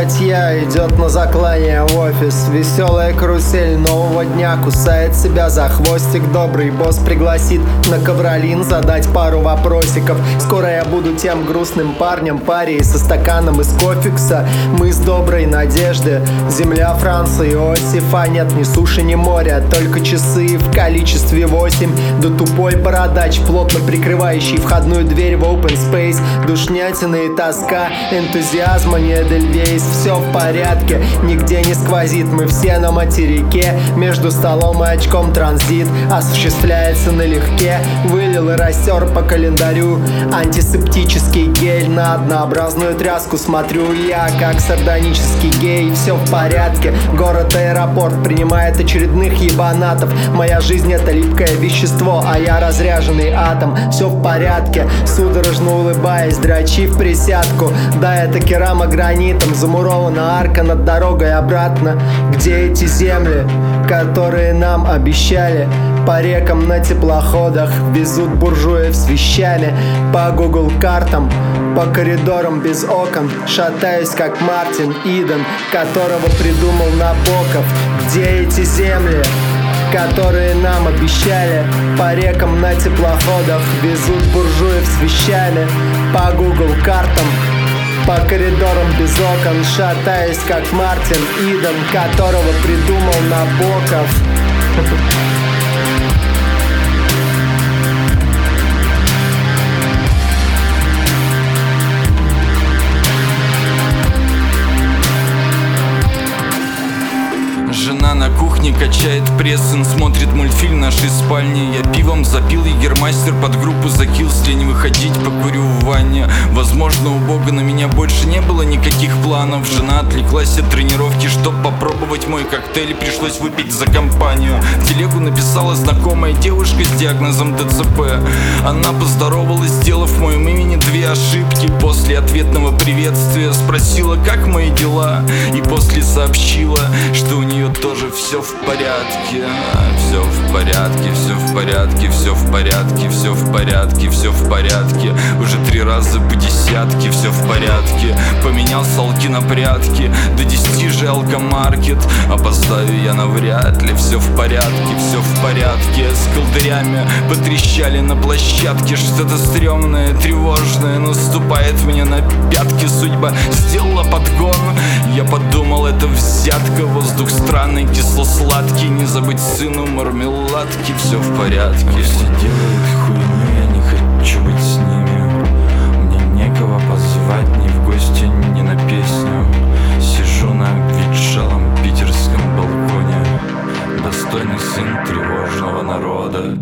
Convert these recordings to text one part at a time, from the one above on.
Статья идет на заклание в офис. Веселая карусель нового дня кусает себя за хвостик. Добрый босс пригласит на ковролин задать пару вопросиков. Скоро я буду тем грустным парнем, парей со стаканом из кофекса. Мы с доброй надежды. Земля, Франция, Иосифа. Нет ни суши, ни моря, только часы в количестве 8. Да тупой бородач, плотно прикрывающий входную дверь в open space. Душнятина и тоска, энтузиазма не эдельвейс. Все в порядке, нигде не сквозит. Мы все на материке, между столом и очком транзит осуществляется налегке. Вылил и растер по календарю антисептический гель. На однообразную тряску смотрю я, как сардонический гей. Все в порядке, город-аэропорт принимает очередных ебанатов. Моя жизнь — это липкое вещество, а я разряженный атом. Все в порядке, судорожно улыбаясь, дрочи в присядку. Да, это керама гранитом, замурована арка над дорогой обратно. Где эти земли, которые нам обещали? По рекам на теплоходах везут буржуев с вещами. По Google картам, по коридорам без окон шатаюсь, как Мартин Иден, которого придумал Набоков. Где эти земли, которые нам обещали? По рекам на теплоходах везут буржуев с вещами. По Google картам, по коридорам без окон шатаюсь, как Мартин Иден, которого придумал Набоков. Жена на кухне качает прессинг, смотрит мультфильм в нашей спальне. Я пивом запил егермастер, под группу закился. Не выходить, покурю в ванне. Возможно, у Бога на меня больше не было никаких планов. Жена отвлеклась от тренировки, чтоб попробовать мой коктейль. Пришлось выпить за компанию. В телегу написала знакомая девушка с диагнозом ДЦП. Она поздоровалась, сделав в моем имени 2 ошибки. После ответного приветствия спросила, как мои дела, и после сообщила, что у нее тоже все в порядке. Все в порядке, все в порядке, все в порядке, все в порядке, все в порядке. Уже 3 раза по десятке, все в порядке. Поменял салки на прятки, до 10 же алкомаркет. Опоздаю я навряд ли. Все в порядке, все в порядке. С колдырями потрещали на площадке. Что-то стрёмное, тревожное наступает мне на пятки. Судьба сделала подгон. Я подумал, это взятка. Воздух странный, кисло-сладкий. Не забыть сыну мармеладки. Все в порядке. Все делают хуйню, я не хочу быть с ними. Мне некого позвать ни в гости, ни на песню. Сижу на обветшалом питерском балконе, достойный сын тревожного народа.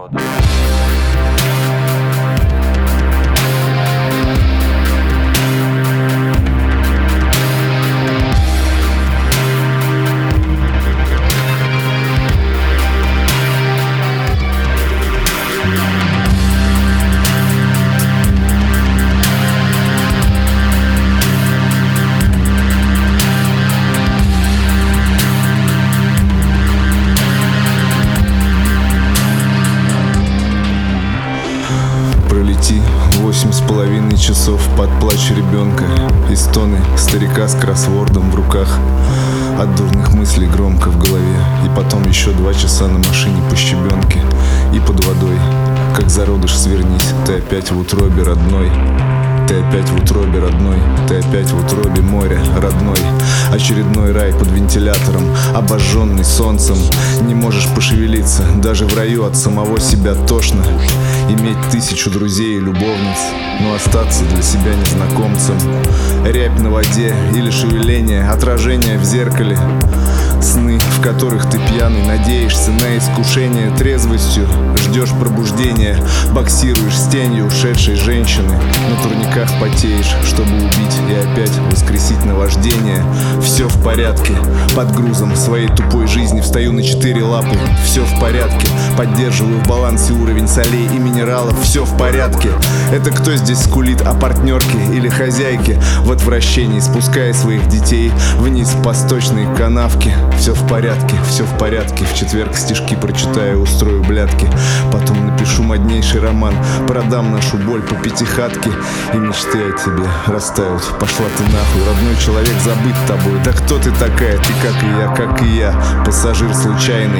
Пролети 8,5 часов под плач ребенка и стоны старика с кроссвордом в руках. От дурных мыслей громко в голове. И потом еще 2 часа на машине по щебенке и под водой. Как зародыш свернись, ты опять в утробе родной. Ты опять в утробе родной, ты опять в утробе моря родной. Очередной рай под вентилятором, обожженный солнцем. Не можешь пошевелиться, даже в раю от самого себя тошно. Иметь 1000 друзей и любовниц, но остаться для себя незнакомцем. Рябь на воде или шевеление, отражение в зеркале. Сны, в которых ты пьяный, надеешься на искушение. Трезвостью ждешь пробуждения, боксируешь с тенью ушедшей женщины. На турниках потеешь, чтобы убить и опять воскресить наваждение. Все в порядке, под грузом своей тупой жизни встаю на 4 лапы. Все в порядке, поддерживаю в балансе уровень солей и минералов. Все в порядке. Это кто здесь скулит о партнерке или хозяйке? В отвращении спуская своих детей вниз по сточной канавке. все в порядке, все в порядке. В четверг стишки прочитаю, устрою блядки. Потом напишу моднейший роман, продам нашу боль по пятихатке. И мечты о тебе растают. Пошла ты нахуй, родной человек, забыть тобой. Да кто ты такая? Ты как и я, пассажир случайный.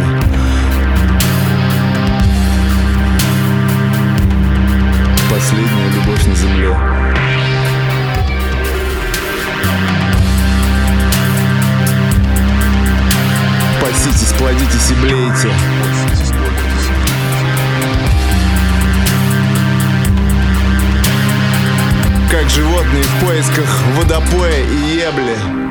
Последняя любовь на земле. Паситесь, плодитесь и блейте. Как животные в поисках водопоя и ебли.